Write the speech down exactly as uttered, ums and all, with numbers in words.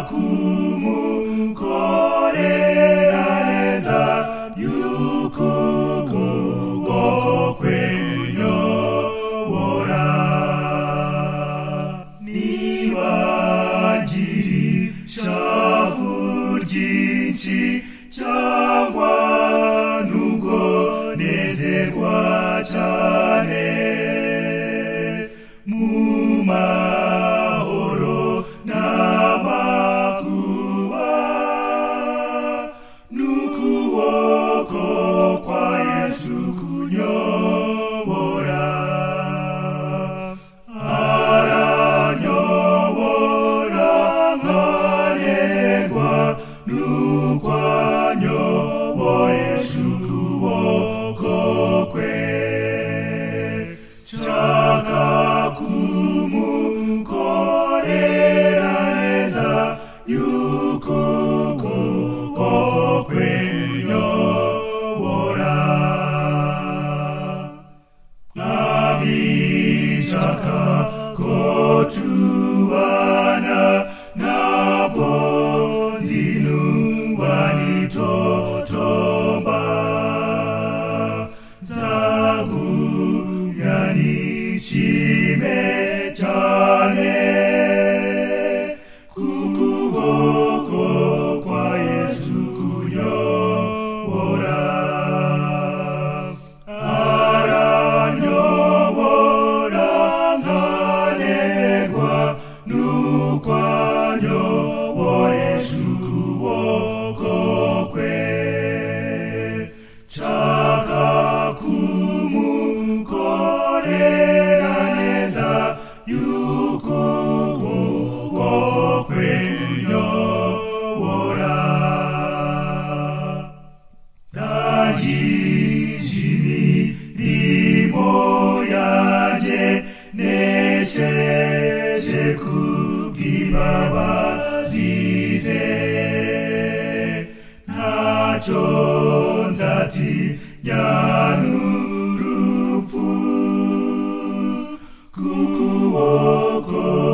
kumukorera neza yuko ukuboko kwe kunyobora. Niba ngira ishavu ryinshi cyangwa nubwo nezerwa cyane, mu mahoro n'amakuba n'ukuboko kwa Yesu kunyobora. Aranyobora nkanezerwa nuko anyoboresha ukuboko kwe. Nshaka kumukorera neza yuko ukuboko kwe kunyobora. Mwami nshaka ko tubana, ntabwo nzinuba nitotomba. Nzagumya nishime cyane kukuboko kwa Yesu kunyobora. Aranyobora nkanezerwa nuko anyoboresha ukuboko kwe. Nshaka kumukorera neza yuko ukuboko kwe kunyobora. Ndangije imirimo yanjye nesheje kubw'imbabazi ze. Ntacyo nzatinya n'urupfu, kuko ukuboko